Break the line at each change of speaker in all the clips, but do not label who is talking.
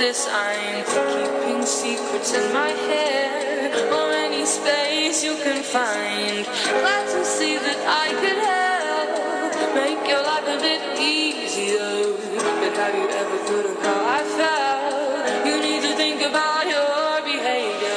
this I'm keeping secrets in my head, or any space you can find. Glad to see that I could help make your life a bit easier. But have you ever thought of how I felt? You need to think about your behavior.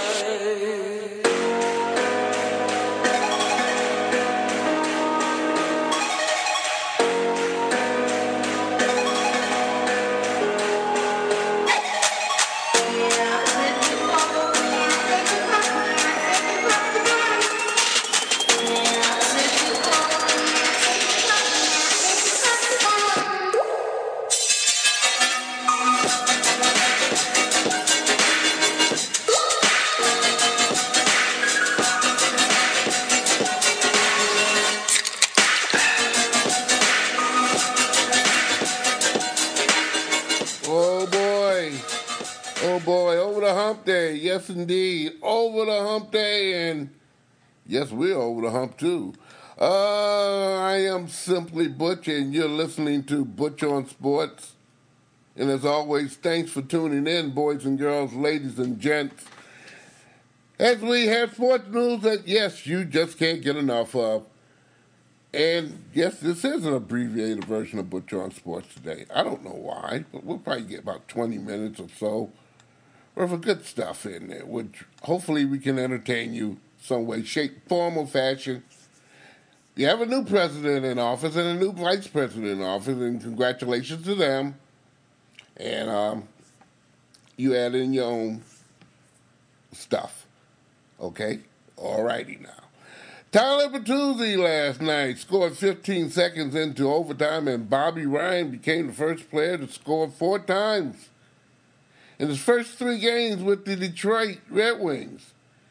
Oh boy, over the hump day. Yes, indeed. Over the hump day, and yes, we're over the hump too. I am Simply Butch, and you're listening to Butch on Sports. And as always, thanks for tuning in, boys and girls, ladies and gents. As we have sports news that, yes, you just can't get enough of. And yes, this is an abbreviated version of Butch on Sports today. I don't know why, but we'll probably get about 20 minutes or so worth of good stuff in there, which hopefully we can entertain you some way, shape, form, or fashion. You have a new president in office and a new vice president in office, and congratulations to them. And you add in your own stuff. Okay? All righty now. Tyler Bertuzzi last night scored 15 seconds into overtime, and Bobby Ryan became the first player to score 4 times in his first 3 games with the Detroit Red Wings.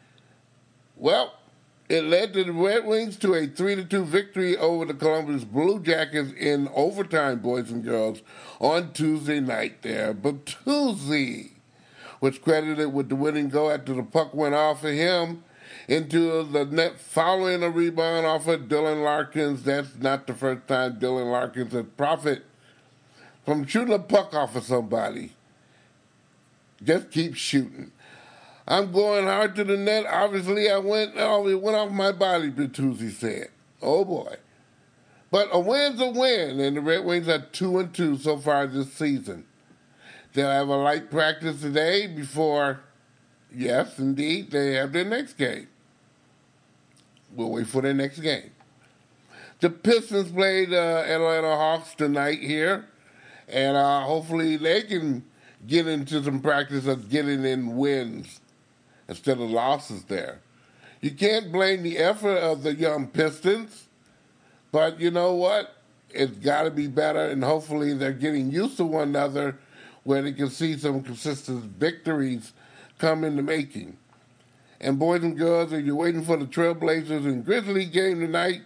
Well, it led the Red Wings to a 3-2 victory over the Columbus Blue Jackets in overtime, boys and girls, on Tuesday night there. Bertuzzi was credited with the winning goal after the puck went off of him into the net following a rebound off of Dylan Larkins. That's not the first time Dylan Larkins has profited from shooting a puck off of somebody. Just keep shooting. I'm going hard to the net. Obviously, it went off my body, Bertuzzi said. Oh, boy. But a win's a win, and the Red Wings are 2-2 so far this season. They'll have a light practice today before, yes, indeed, they have their next game. We'll wait for their next game. The Pistons played Atlanta Hawks tonight here, and hopefully they can get into some practice of getting in wins instead of losses there. You can't blame the effort of the young Pistons, but you know what? It's got to be better, and hopefully they're getting used to one another where they can see some consistent victories come in the making. And boys and girls, if you're waiting for the Trailblazers and Grizzlies game tonight,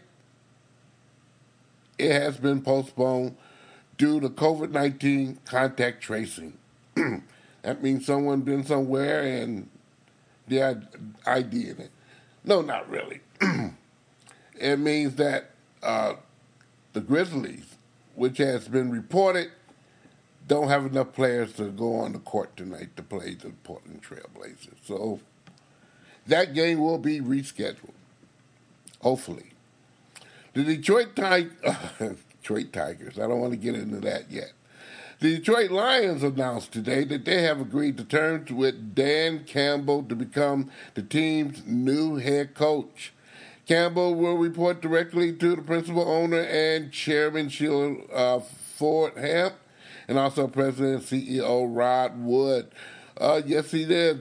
it has been postponed due to COVID-19 contact tracing. That means someone been somewhere and they had ID in it. No, not really. It means that the Grizzlies, which has been reported, don't have enough players to go on the court tonight to play the Portland Trailblazers. So that game will be rescheduled, hopefully. The Detroit Tigers, I don't want to get into that yet. The Detroit Lions announced today that they have agreed to terms with Dan Campbell to become the team's new head coach. Campbell will report directly to the principal owner and chairman Sheila Ford Hamp, and also President and CEO Rod Wood. Yes, he did.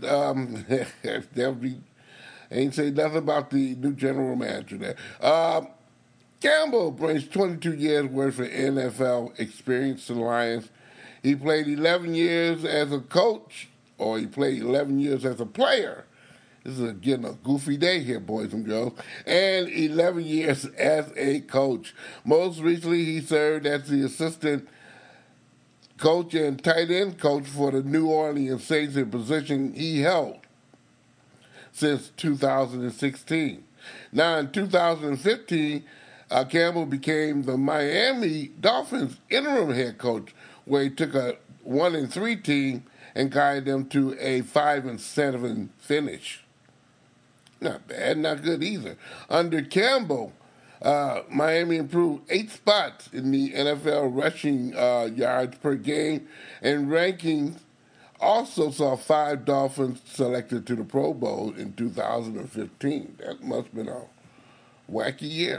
Ain't say nothing about the new general manager there. Campbell brings 22 years' worth of NFL experience to the Lions. He played 11 years as a coach, or he played 11 years as a player. This is getting a goofy day here, boys and girls. And 11 years as a coach. Most recently, he served as the assistant coach and tight end coach for the New Orleans Saints, a position he held since 2016. Now, in 2015, Campbell became the Miami Dolphins interim head coach, where he took a 1-3 team and guide them to a 5-7 finish. Not bad, not good either. Under Campbell, Miami improved 8 spots in the NFL rushing yards per game, and rankings also saw 5 Dolphins selected to the Pro Bowl in 2015. That must have been a wacky year.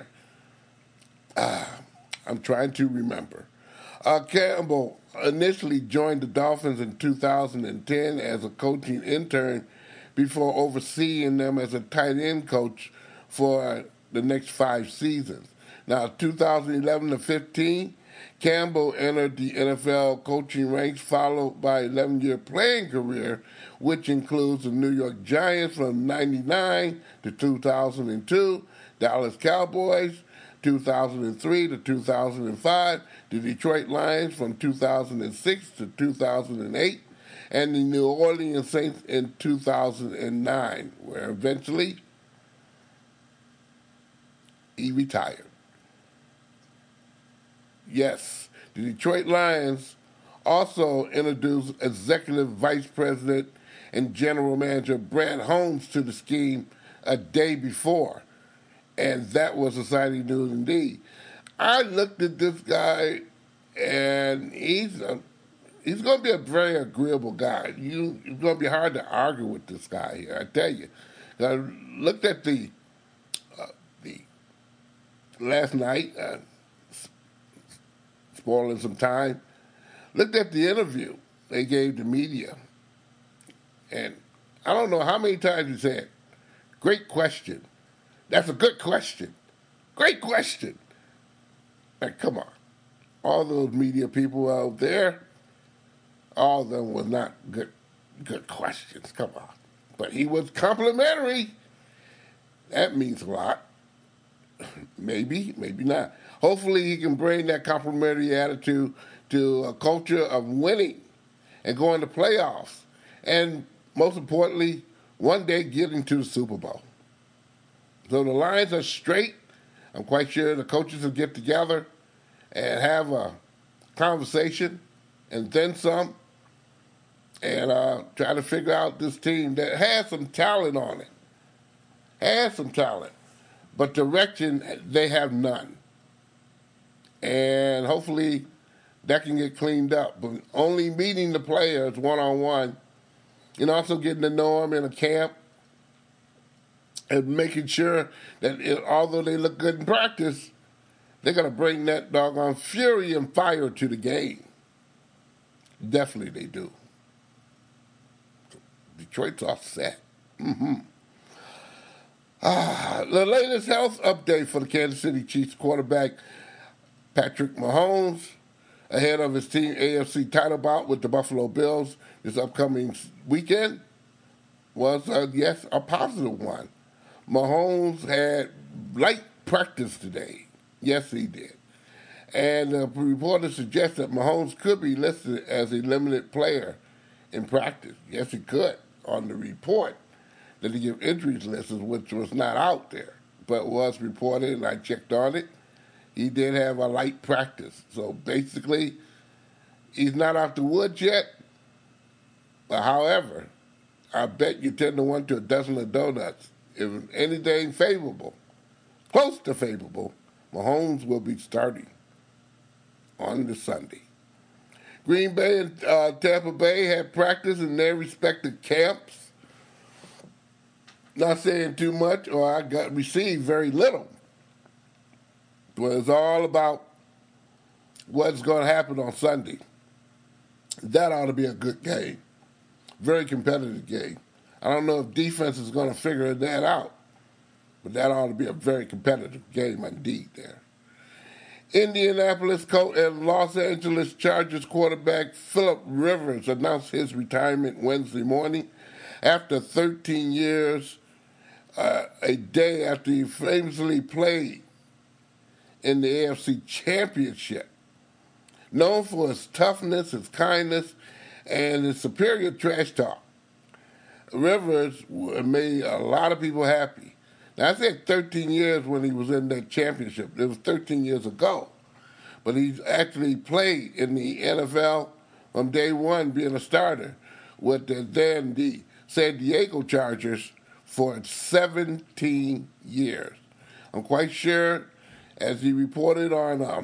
I'm trying to remember. Campbell initially joined the Dolphins in 2010 as a coaching intern before overseeing them as a tight end coach for the next 5 seasons. Now, 2011 to 15, Campbell entered the NFL coaching ranks, followed by an 11-year playing career, which includes the New York Giants from 1999 to 2002, Dallas Cowboys 2003 to 2005, the Detroit Lions from 2006 to 2008, and the New Orleans Saints in 2009, where eventually he retired. Yes, the Detroit Lions also introduced Executive Vice President and General Manager Brad Holmes to the scheme a day before, and that was exciting news indeed. I looked at this guy, and he's going to be a very agreeable guy. It's going to be hard to argue with this guy here, I tell you. I looked at the last night, spoiling some time, looked at the interview they gave the media, and I don't know how many times he said, "Great question. That's a good question. Great question." Like, come on. All those media people out there, all of them were not good questions. Come on. But he was complimentary. That means a lot. Maybe, maybe not. Hopefully he can bring that complimentary attitude to a culture of winning and going to playoffs. And most importantly, one day getting to the Super Bowl. So the Lions are straight. I'm quite sure the coaches will get together and have a conversation and then some and try to figure out this team that has some talent on it. Has some talent. But direction, they have none. And hopefully that can get cleaned up. But only meeting the players one-on-one and also getting to know them in a camp and making sure that although they look good in practice, they're going to bring that doggone fury and fire to the game. Definitely they do. Detroit's all set. The latest health update for the Kansas City Chiefs quarterback Patrick Mahomes ahead of his team AFC title bout with the Buffalo Bills this upcoming weekend was, yes, a positive one. Mahomes had light practice today. Yes, he did. And the reporter suggests that Mahomes could be listed as a limited player in practice. Yes, he could on the report that he gave injuries lists, which was not out there, but was reported, and I checked on it. He did have a light practice. So basically, he's not out the woods yet. But however, I bet you 10 to 1 to a dozen of donuts. If anything favorable, close to favorable, Mahomes will be starting on the Sunday. Green Bay and Tampa Bay had practice in their respective camps. Not saying too much, or I received very little. But it's all about what's going to happen on Sunday. That ought to be a good game. Very competitive game. I don't know if defense is going to figure that out, but that ought to be a very competitive game indeed there. Indianapolis coach and Los Angeles Chargers quarterback Phillip Rivers announced his retirement Wednesday morning after 13 years, a day after he famously played in the AFC Championship. Known for his toughness, his kindness, and his superior trash talk, Rivers made a lot of people happy. Now, I said 13 years when he was in that championship. It was 13 years ago. But he's actually played in the NFL from day one being a starter. with the San Diego Chargers for 17 years. I'm quite sure, as he reported on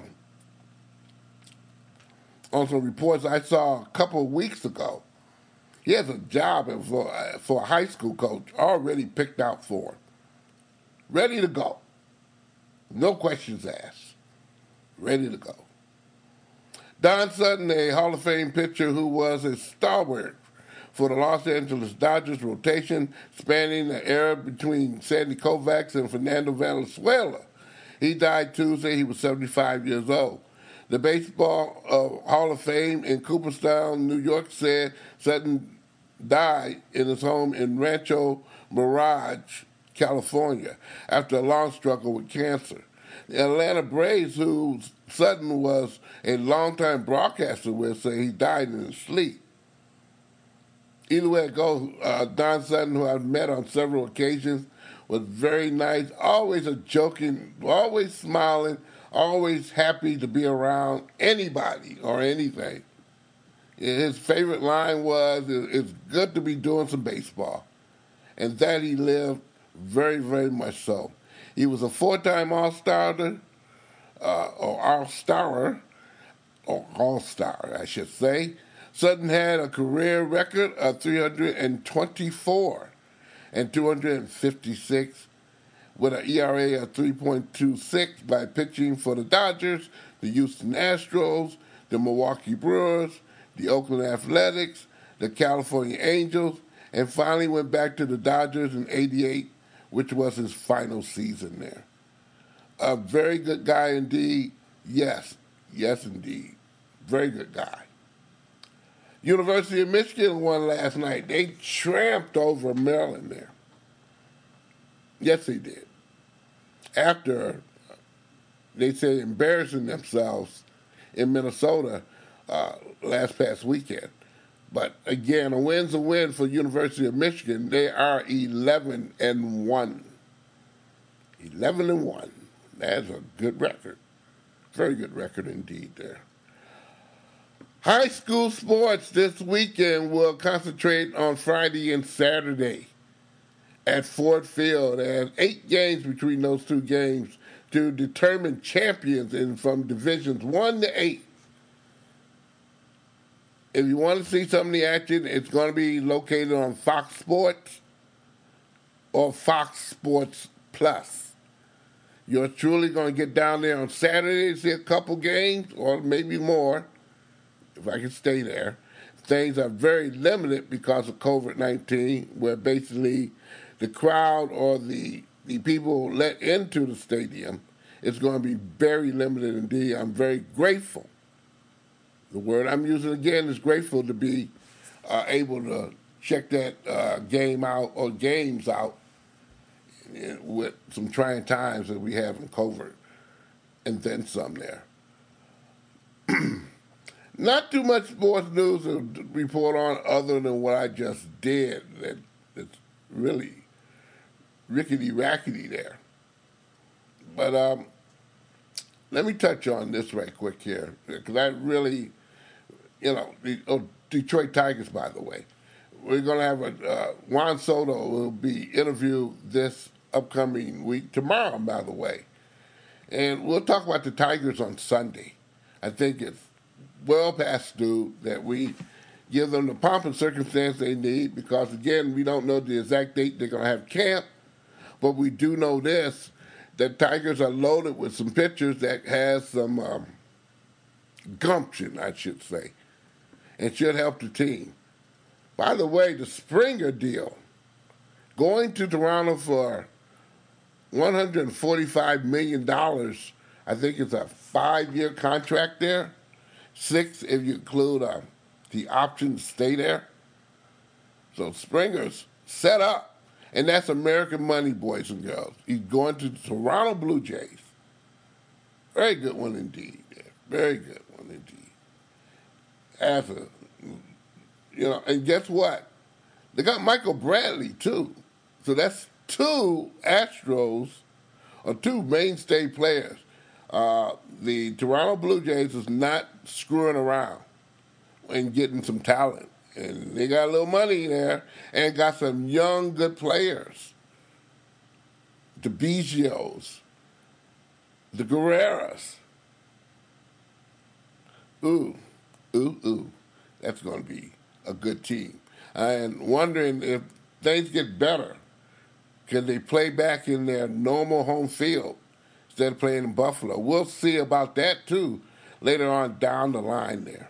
some reports I saw a couple of weeks ago, he has a job for a high school coach already picked out for him. Ready to go. No questions asked. Ready to go. Don Sutton, a Hall of Fame pitcher who was a stalwart for the Los Angeles Dodgers rotation spanning the era between Sandy Koufax and Fernando Valenzuela. He died Tuesday. He was 75 years old. The Baseball Hall of Fame in Cooperstown, New York, said Sutton died in his home in Rancho Mirage, California, after a long struggle with cancer. The Atlanta Braves, who Sutton was a longtime broadcaster with, say he died in his sleep. Either way it goes, Don Sutton, who I've met on several occasions, was very nice, always a joking, always smiling, always happy to be around anybody or anything. His favorite line was, "It's good to be doing some baseball." And that he lived very, very much so. He was a four-time All-Star, I should say. Sutton had a career record of 324 and 256 with an ERA of 3.26 by pitching for the Dodgers, the Houston Astros, the Milwaukee Brewers, the Oakland Athletics, the California Angels, and finally went back to the Dodgers in '88, which was his final season there. A very good guy indeed. Yes, indeed. Very good guy. University of Michigan won last night. They tramped over Maryland there. Yes, they did. After they said embarrassing themselves in Minnesota past weekend. But again, a win's a win for University of Michigan. They are 11-1. 11-1. That's a good record. Very good record indeed there. High school sports this weekend will concentrate on Friday and Saturday at Ford Field. There's 8 games between those 2 games to determine champions from divisions 1 to 8. If you want to see some of the action, it's going to be located on Fox Sports or Fox Sports Plus. You're truly going to get down there on Saturday, see a couple games, or maybe more, if I can stay there. Things are very limited because of COVID-19, where basically the crowd or the people let into the stadium is going to be very limited indeed. I'm very grateful. The word I'm using again is grateful to be able to check that game out or games out with some trying times that we have in COVID and then some there. Not too much sports news to report on other than what I just did. That's really rickety-rackety there. But let me touch on this right quick here, because I really, Detroit Tigers, by the way. We're going to have Juan Soto will be interviewed this upcoming week, tomorrow, by the way. And we'll talk about the Tigers on Sunday. I think it's well past due that we give them the pomp and circumstance they need because, again, we don't know the exact date they're going to have camp, but we do know this, that Tigers are loaded with some pitchers that has some gumption, I should say, and should help the team. By the way, the Springer deal, going to Toronto for $145 million, I think it's a 5-year contract there. 6 if you include the option to stay there. So Springer's set up, and that's American money, boys and girls. He's going to the Toronto Blue Jays. Very good one indeed. Yeah. Very good one indeed. And guess what? They got Michael Bradley too. So that's 2 Astros or 2 mainstay players. The Toronto Blue Jays is not screwing around and getting some talent And they got a little money there and got some young, good players. The Bigios, the Guerreras. Ooh. That's going to be a good team. And wondering if things get better, can they play back in their normal home field instead of playing in Buffalo? We'll see about that, too, later on down the line there.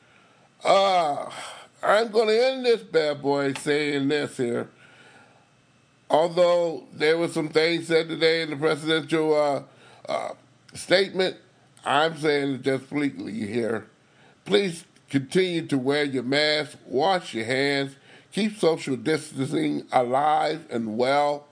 I'm going to end this bad boy saying this here. Although there were some things said today in the presidential statement, I'm saying it just fleetly here. Please continue to wear your mask, wash your hands, keep social distancing alive and well.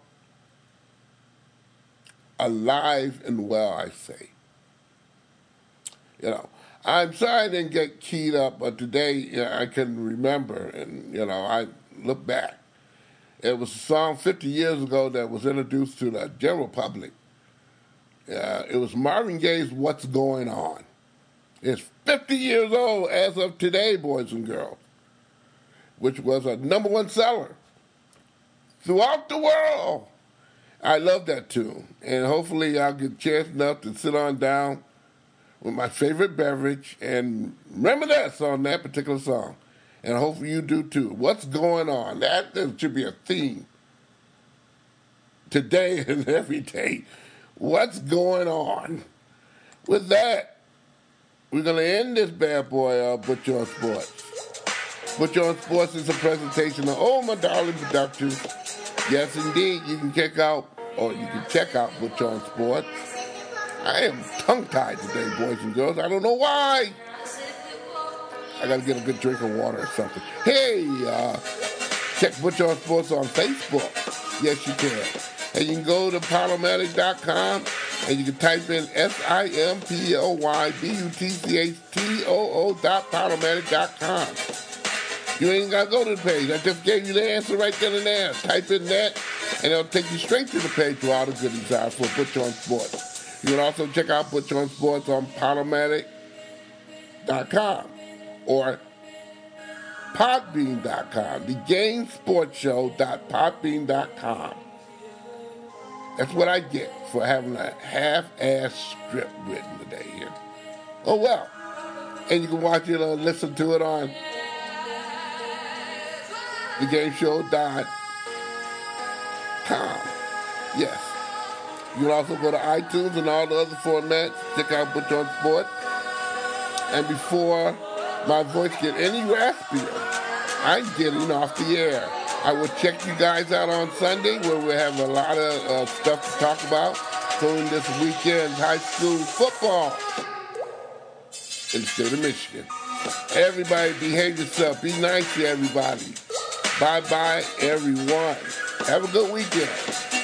Alive and well, I say. You know, I'm sorry I didn't get keyed up, but today I can remember, and, I look back. It was a song 50 years ago that was introduced to the general public. It was Marvin Gaye's What's Going On. It's 50 years old as of today, boys and girls, which was a #1 seller throughout the world. I love that tune, and hopefully I'll get a chance enough to sit on down with my favorite beverage and reminisce on that particular song. And hopefully you do too. What's going on? That should be a theme today and every day. What's going on? With that, we're going to end this bad boy, Butcher on Sports. Butcher on Sports is a presentation of My Darling Productions. Yes, indeed, you can check out Butcher on Sports. I am tongue-tied today, boys and girls. I don't know why. I got to get a good drink of water or something. Hey, check Butcher on Sports on Facebook. Yes, you can. And you can go to Podomatic.com and you can type in SIMPLYBUTCHTOO.Podomatic.com. You ain't got to go to the page. I just gave you the answer right then and there. Type in that, and it'll take you straight to the page where all the goodies are for Butcher on Sports. You can also check out Butcher on Sports on Podomatic.com or Podbean.com, thegamesportshow.podbean.com. That's what I get for having a half-ass script written today here. Oh, well. And you can watch it or listen to it on thegameshow.com. Yes. You can also go to iTunes and all the other formats. Check out Butcher on Sports. And before my voice get any raspier, I'm getting off the air. I will check you guys out on Sunday where we have a lot of stuff to talk about, including this weekend's high school football in the state of Michigan. Everybody behave yourself. Be nice to everybody. Bye-bye, everyone. Have a good weekend.